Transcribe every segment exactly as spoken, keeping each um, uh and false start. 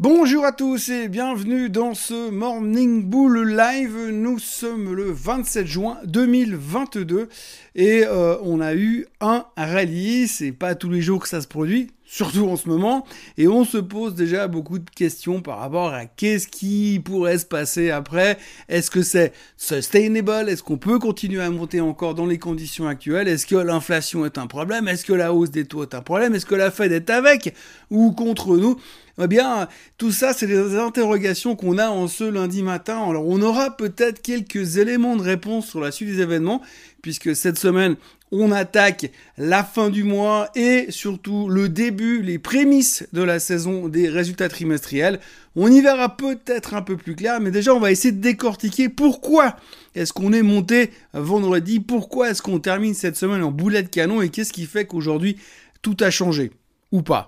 Bonjour à tous et bienvenue dans ce Morning Bull Live. Nous sommes le vingt-sept juin deux mille vingt-deux et euh, on a eu un rallye. C'est pas tous les jours que ça se produit, surtout en ce moment. Et on se pose déjà beaucoup de questions par rapport à qu'est-ce qui pourrait se passer après. Est-ce que c'est sustainable? Est-ce qu'on peut continuer à monter encore dans les conditions actuelles? Est-ce que l'inflation est un problème? Est-ce que la hausse des taux est un problème? Est-ce que la Fed est avec ou contre nous? Eh bien, tout ça, c'est des interrogations qu'on a en ce lundi matin. Alors, on aura peut-être quelques éléments de réponse sur la suite des événements, puisque cette semaine, on attaque la fin du mois et surtout le début, les prémices de la saison des résultats trimestriels. On y verra peut-être un peu plus clair, mais déjà, on va essayer de décortiquer pourquoi est-ce qu'on est monté vendredi, pourquoi est-ce qu'on termine cette semaine en boulet de canon et qu'est-ce qui fait qu'aujourd'hui, tout a changé, ou pas.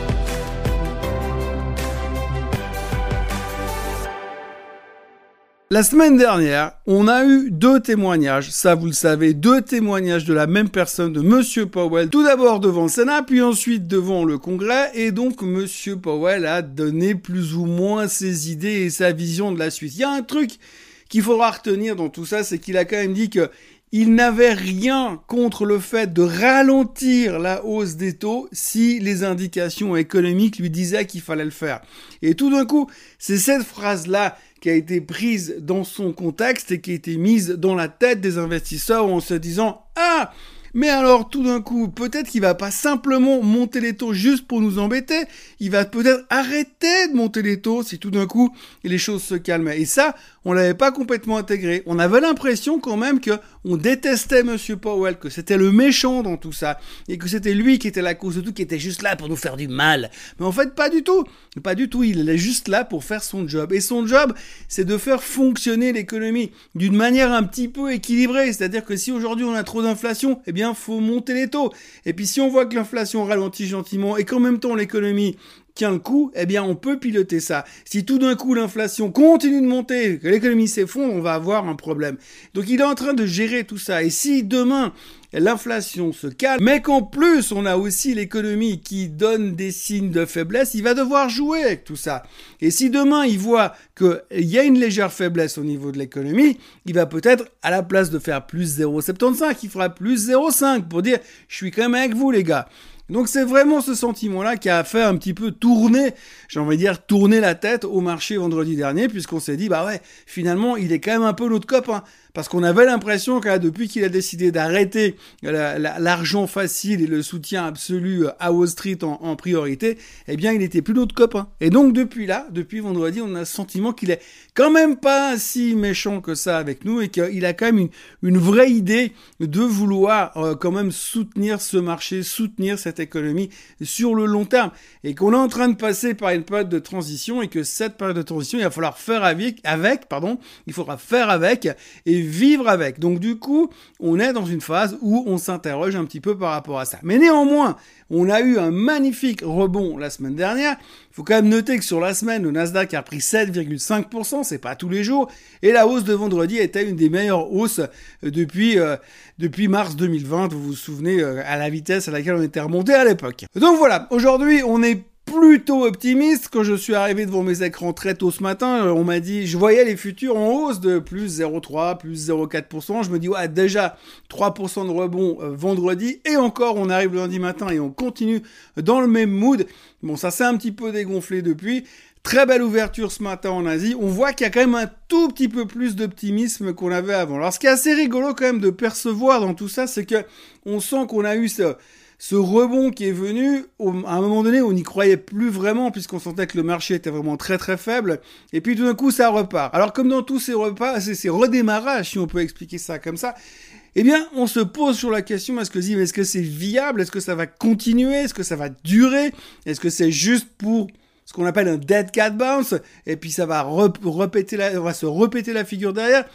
La semaine dernière, on a eu deux témoignages, ça vous le savez, deux témoignages de la même personne, de Monsieur Powell, tout d'abord devant le Sénat, puis ensuite devant le Congrès, et donc Monsieur Powell a donné plus ou moins ses idées et sa vision de la suite. Il y a un truc qu'il faudra retenir dans tout ça, c'est qu'il a quand même dit que il n'avait rien contre le fait de ralentir la hausse des taux si les indications économiques lui disaient qu'il fallait le faire. Et tout d'un coup, c'est cette phrase-là qui a été prise dans son contexte et qui a été mise dans la tête des investisseurs en se disant « Ah, mais alors tout d'un coup, peut-être qu'il va pas simplement monter les taux juste pour nous embêter, il va peut-être arrêter de monter les taux si tout d'un coup les choses se calmaient. » Et ça, on l'avait pas complètement intégré. On avait l'impression quand même que on détestait Monsieur Powell, que c'était le méchant dans tout ça, et que c'était lui qui était la cause de tout, qui était juste là pour nous faire du mal. Mais en fait, pas du tout. Pas du tout. Il est juste là pour faire son job. Et son job, c'est de faire fonctionner l'économie d'une manière un petit peu équilibrée. C'est-à-dire que si aujourd'hui on a trop d'inflation, eh bien, faut monter les taux. Et puis si on voit que l'inflation ralentit gentiment et qu'en même temps l'économie tient le coup, eh bien on peut piloter ça. Si tout d'un coup l'inflation continue de monter, que l'économie s'effondre, on va avoir un problème. Donc il est en train de gérer tout ça. Et si demain l'inflation se calme, mais qu'en plus on a aussi l'économie qui donne des signes de faiblesse, il va devoir jouer avec tout ça. Et si demain il voit qu'il y a une légère faiblesse au niveau de l'économie, il va peut-être, à la place de faire plus zéro virgule soixante-quinze, il fera plus zéro virgule cinq pour dire « je suis quand même avec vous les gars ». Donc c'est vraiment ce sentiment-là qui a fait un petit peu tourner, j'ai envie de dire tourner la tête au marché vendredi dernier, puisqu'on s'est dit, bah ouais, finalement, il est quand même un peu notre copain. Parce qu'on avait l'impression que depuis qu'il a décidé d'arrêter la, la, l'argent facile et le soutien absolu à Wall Street en, en priorité, eh bien, il était plus notre copain. Et donc, depuis là, depuis vendredi, on a le sentiment qu'il est quand même pas si méchant que ça avec nous et qu'il a quand même une, une vraie idée de vouloir euh, quand même soutenir ce marché, soutenir cette économie sur le long terme. Et qu'on est en train de passer par une période de transition et que cette période de transition, il va falloir faire avec, avec pardon, il faudra faire avec et vivre avec. Donc du coup, on est dans une phase où on s'interroge un petit peu par rapport à ça. Mais néanmoins, on a eu un magnifique rebond la semaine dernière. Il faut quand même noter que sur la semaine, le Nasdaq a pris sept virgule cinq pour cent, c'est pas tous les jours, et la hausse de vendredi était une des meilleures hausses depuis euh, depuis mars deux mille vingt. Vous vous souvenez euh, à la vitesse à laquelle on était remonté à l'époque. Donc voilà, aujourd'hui, on est plutôt optimiste. Quand je suis arrivé devant mes écrans très tôt ce matin, on m'a dit, je voyais les futurs en hausse de plus zéro virgule trois, plus zéro virgule quatre pour cent. Je me dis, ouais, déjà trois pour cent de rebond euh, vendredi. Et encore, on arrive lundi matin et on continue dans le même mood. Bon, ça s'est un petit peu dégonflé depuis. Très belle ouverture ce matin en Asie. On voit qu'il y a quand même un tout petit peu plus d'optimisme qu'on avait avant. Alors, ce qui est assez rigolo quand même de percevoir dans tout ça, c'est que on sent qu'on a eu ce... Ce rebond qui est venu, à un moment donné, on n'y croyait plus vraiment puisqu'on sentait que le marché était vraiment très très faible. Et puis tout d'un coup, ça repart. Alors comme dans tous ces repas, ces, ces redémarrages, si on peut expliquer ça comme ça, eh bien, on se pose sur la question, est-ce que, est-ce que c'est viable? Est-ce que ça va continuer? Est-ce que ça va durer? Est-ce que c'est juste pour ce qu'on appelle un dead cat bounce? Et puis ça va rep- répéter la, on va se répéter la figure derrière?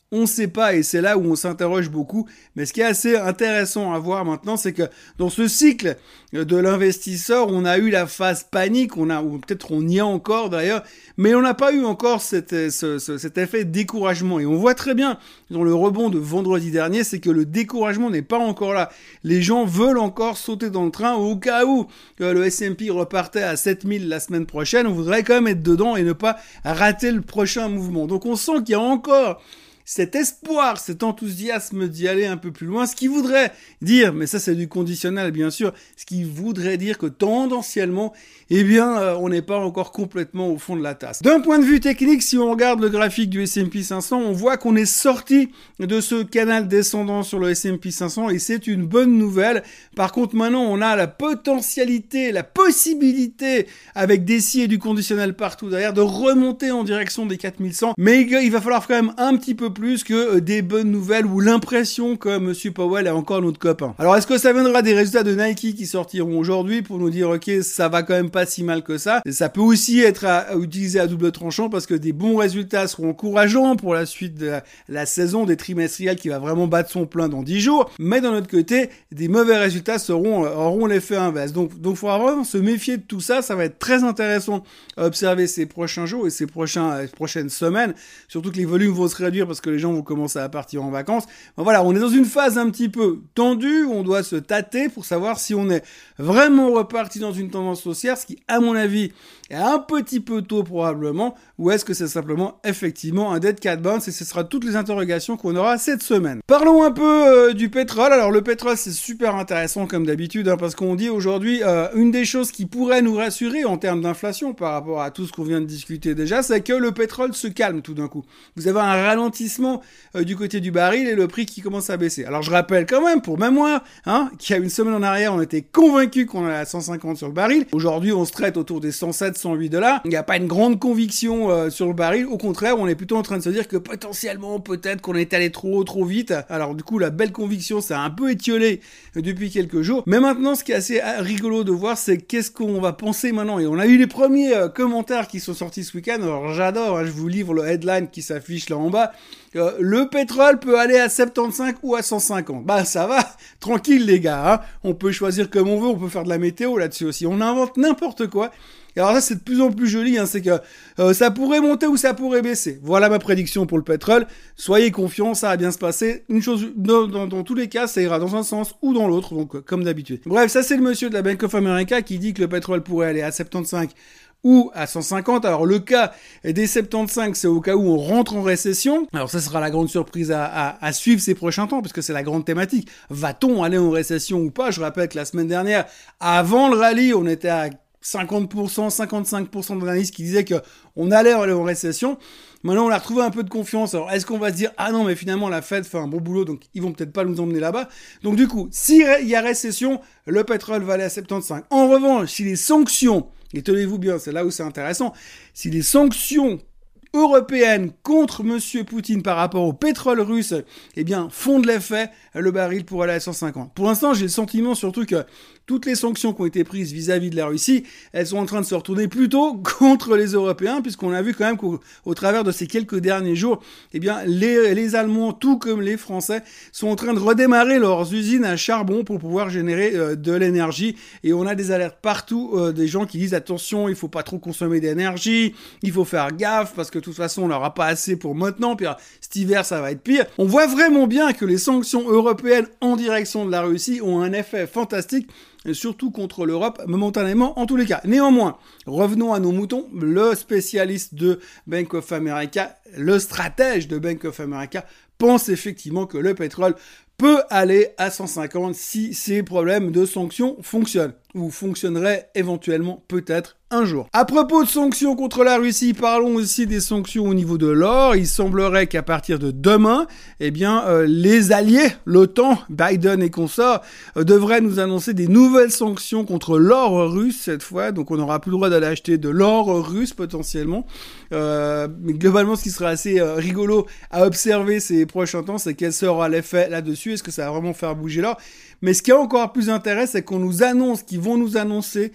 On ne sait pas, et c'est là où on s'interroge beaucoup. Mais ce qui est assez intéressant à voir maintenant, c'est que dans ce cycle de l'investisseur, on a eu la phase panique, on a, ou peut-être on y est encore d'ailleurs, mais on n'a pas eu encore cet, ce, ce, cet effet de découragement. Et on voit très bien dans le rebond de vendredi dernier, c'est que le découragement n'est pas encore là. Les gens veulent encore sauter dans le train au cas où le S and P repartait à sept mille la semaine prochaine. On voudrait quand même être dedans et ne pas rater le prochain mouvement. Donc on sent qu'il y a encore cet espoir, cet enthousiasme d'y aller un peu plus loin, ce qui voudrait dire, mais ça c'est du conditionnel bien sûr, ce qui voudrait dire que tendanciellement, eh bien, euh, on n'est pas encore complètement au fond de la tasse. D'un point de vue technique, si on regarde le graphique du S and P cinq cents, on voit qu'on est sorti de ce canal descendant sur le S and P cinq cents et c'est une bonne nouvelle. Par contre, maintenant, on a la potentialité, la possibilité, avec des si et du conditionnel partout derrière, de remonter en direction des quatre mille cent, mais il va falloir quand même un petit peu plus que des bonnes nouvelles ou l'impression que Monsieur Powell est encore notre copain. Alors, est-ce que ça viendra des résultats de Nike qui sortiront aujourd'hui pour nous dire, ok, ça va quand même pas si mal que ça? Et ça peut aussi être à, à utiliser à double tranchant parce que des bons résultats seront encourageants pour la suite de la, la saison des trimestriels qui va vraiment battre son plein dans dix jours. Mais d'un autre côté, des mauvais résultats seront, auront l'effet inverse. Donc, donc, faudra vraiment se méfier de tout ça. Ça va être très intéressant à observer ces prochains jours et ces prochains, ces prochaines semaines. Surtout que les volumes vont se réduire parce que les gens vont commencer à partir en vacances. Ben voilà, on est dans une phase un petit peu tendue, on doit se tâter pour savoir si on est vraiment reparti dans une tendance haussière, ce qui, à mon avis, est un petit peu tôt probablement, ou est-ce que c'est simplement effectivement un dead cat bounce, et ce sera toutes les interrogations qu'on aura cette semaine. Parlons un peu euh, du pétrole. Alors le pétrole, c'est super intéressant comme d'habitude, hein, parce qu'on dit aujourd'hui, euh, une des choses qui pourrait nous rassurer en termes d'inflation par rapport à tout ce qu'on vient de discuter déjà, c'est que le pétrole se calme tout d'un coup. Vous avez un ralentissement euh, du côté du baril et le prix qui commence à baisser. Alors je rappelle quand même, pour mémoire, hein, qu'il y a une semaine en arrière, on était convaincus qu'on allait à cent cinquante sur le baril. Aujourd'hui, on se traite autour des cent sept, cent huit dollars. Il n'y a pas une grande conviction euh, sur le baril. Au contraire, on est plutôt en train de se dire que potentiellement, peut-être qu'on est allé trop, trop vite. Alors du coup, la belle conviction, ça a un peu étiolé euh, depuis quelques jours. Mais maintenant, ce qui est assez rigolo de voir, c'est qu'est-ce qu'on va penser maintenant. Et on a eu les premiers euh, commentaires qui sont sortis ce week-end. Alors j'adore, hein, je vous livre le headline qui s'affiche là en bas. Euh, le pétrole peut aller à soixante-quinze ou à cent cinquante. Bah ça va, tranquille les gars, hein. On peut choisir comme on veut, on peut faire de la météo là-dessus aussi. On invente n'importe quoi. Et alors ça c'est de plus en plus joli, hein, c'est que euh, ça pourrait monter ou ça pourrait baisser. Voilà ma prédiction pour le pétrole. Soyez confiants, ça va bien se passer. Une chose, dans, dans, dans tous les cas, ça ira dans un sens ou dans l'autre, donc euh, comme d'habitude. Bref, ça c'est le monsieur de la Bank of America qui dit que le pétrole pourrait aller à soixante-quinze ou à cent cinquante. Alors le cas des soixante-quinze, c'est au cas où on rentre en récession. Alors ça sera la grande surprise à, à, à suivre ces prochains temps, puisque c'est la grande thématique. Va-t-on aller en récession ou pas? Je rappelle que la semaine dernière, avant le rallye, on était à cinquante pour cent, cinquante-cinq pour cent d'analystes qui disaient qu'on allait aller en récession. Maintenant, on a retrouvé un peu de confiance. Alors, est-ce qu'on va se dire, ah non, mais finalement, la Fed fait un bon boulot, donc ils vont peut-être pas nous emmener là-bas. Donc, du coup, s'il y a récession, le pétrole va aller à soixante-quinze. En revanche, si les sanctions, et tenez-vous bien, c'est là où c'est intéressant, si les sanctions européennes contre Monsieur Poutine par rapport au pétrole russe, eh bien, font de l'effet, le baril pourrait aller à cent cinquante. Pour l'instant, j'ai le sentiment surtout que toutes les sanctions qui ont été prises vis-à-vis de la Russie, elles sont en train de se retourner plutôt contre les Européens, puisqu'on a vu quand même qu'au au travers de ces quelques derniers jours, eh bien, les, les Allemands, tout comme les Français, sont en train de redémarrer leurs usines à charbon pour pouvoir générer euh, de l'énergie. Et on a des alertes partout, euh, des gens qui disent attention, il faut pas trop consommer d'énergie, il faut faire gaffe, parce que de toute façon, on n'aura pas assez pour maintenant, puis cet hiver, ça va être pire. On voit vraiment bien que les sanctions européennes en direction de la Russie ont un effet fantastique, et surtout contre l'Europe, momentanément en tous les cas. Néanmoins, revenons à nos moutons. Le spécialiste de Bank of America, le stratège de Bank of America, pense effectivement que le pétrole peut aller à cent cinquante si ces problèmes de sanctions fonctionnent, ou fonctionneraient éventuellement peut-être un jour. À propos de sanctions contre la Russie, parlons aussi des sanctions au niveau de l'or. Il semblerait qu'à partir de demain, eh bien, euh, les alliés, l'OTAN, Biden et consorts, euh, devraient nous annoncer des nouvelles sanctions contre l'or russe cette fois. Donc, on n'aura plus le droit d'aller acheter de l'or russe potentiellement. Euh, mais globalement, ce qui sera assez euh, rigolo à observer ces prochains temps, c'est quel sera l'effet là-dessus. Est-ce que ça va vraiment faire bouger l'or? Mais ce qui est encore plus intéressant, c'est qu'on nous annonce, qu'ils vont nous annoncer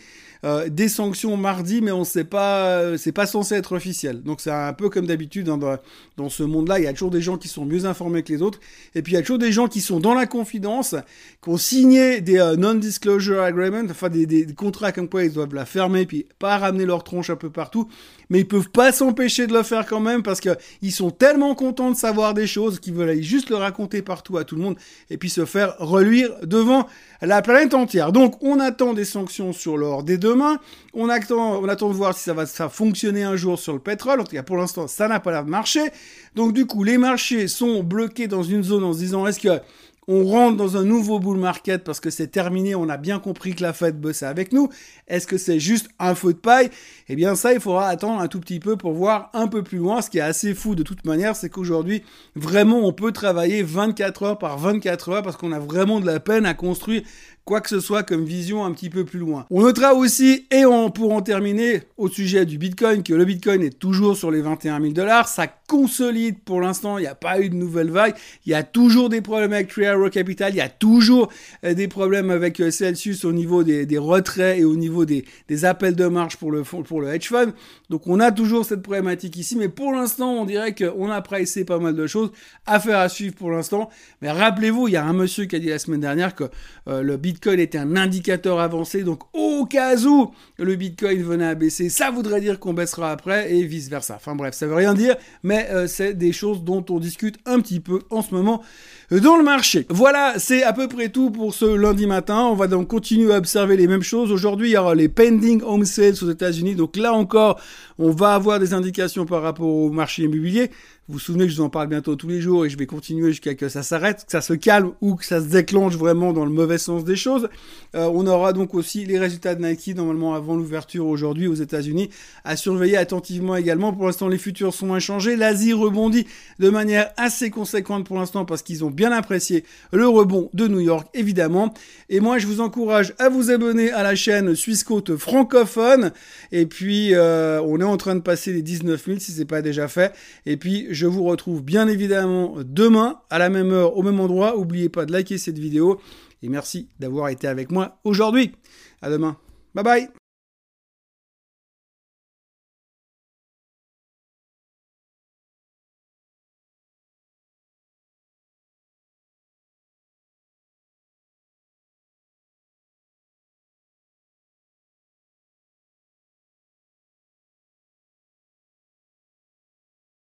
euh, des sanctions mardi, mais on sait pas, euh, c'est pas censé être officiel. Donc c'est un peu comme d'habitude hein, dans, dans ce monde-là, il y a toujours des gens qui sont mieux informés que les autres, et puis il y a toujours des gens qui sont dans la confidence, qui ont signé des euh, non-disclosure agreements, enfin des, des, des contrats comme quoi ils doivent la fermer, puis pas ramener leur tronche un peu partout, mais ils peuvent pas s'empêcher de le faire quand même parce que ils sont tellement contents de savoir des choses qu'ils veulent aller juste le raconter partout à tout le monde et puis se faire reluire devant la planète entière. Donc on attend des sanctions sur l'or dès demain, on attend, on attend de voir si ça va, ça va fonctionner un jour sur le pétrole, en tout cas pour l'instant ça n'a pas l'air de marcher, donc du coup les marchés sont bloqués dans une zone en se disant est-ce que on rentre dans un nouveau bull market parce que c'est terminé, on a bien compris que la Fed bossait avec nous. Est-ce que c'est juste un feu de paille? Eh bien ça, il faudra attendre un tout petit peu pour voir un peu plus loin. Ce qui est assez fou de toute manière, c'est qu'aujourd'hui, vraiment, on peut travailler vingt-quatre heures par vingt-quatre heures parce qu'on a vraiment de la peine à construire quoi que ce soit comme vision un petit peu plus loin. On notera aussi, et on, pour en terminer, au sujet du Bitcoin, que le Bitcoin est toujours sur les vingt et un mille dollars. Ça consolide pour l'instant, il n'y a pas eu de nouvelle vague. Il y a toujours des problèmes avec Three Arrows Capital, il y a toujours euh, des problèmes avec euh, Celsius au niveau des, des retraits et au niveau des, des appels de marge pour le, pour le hedge fund. Donc on a toujours cette problématique ici, mais pour l'instant, on dirait qu'on a pricé pas mal de choses. Affaire à suivre pour l'instant. Mais rappelez-vous, il y a un monsieur qui a dit la semaine dernière que euh, le Bitcoin Bitcoin était un indicateur avancé, donc au cas où le Bitcoin venait à baisser, ça voudrait dire qu'on baissera après et vice versa. Enfin bref, ça veut rien dire, mais euh, c'est des choses dont on discute un petit peu en ce moment dans le marché. Voilà, c'est à peu près tout pour ce lundi matin. On va donc continuer à observer les mêmes choses. Aujourd'hui, il y aura les pending home sales aux États-Unis, donc là encore, on va avoir des indications par rapport au marché immobilier. Vous vous souvenez que je vous en parle bientôt tous les jours et je vais continuer jusqu'à que ça s'arrête, que ça se calme ou que ça se déclenche vraiment dans le mauvais sens des choses. Euh, on aura donc aussi les résultats de Nike normalement avant l'ouverture aujourd'hui aux États-Unis à surveiller attentivement également. Pour l'instant, les futurs sont inchangés. L'Asie rebondit de manière assez conséquente pour l'instant parce qu'ils ont bien apprécié le rebond de New York évidemment. Et moi, je vous encourage à vous abonner à la chaîne Suisse Côte francophone. Et puis, euh, on est en train de passer les dix-neuf mille si c'est pas déjà fait. Et puis, je vous retrouve bien évidemment demain à la même heure, au même endroit. N'oubliez pas de liker cette vidéo et merci d'avoir été avec moi aujourd'hui. À demain. Bye bye.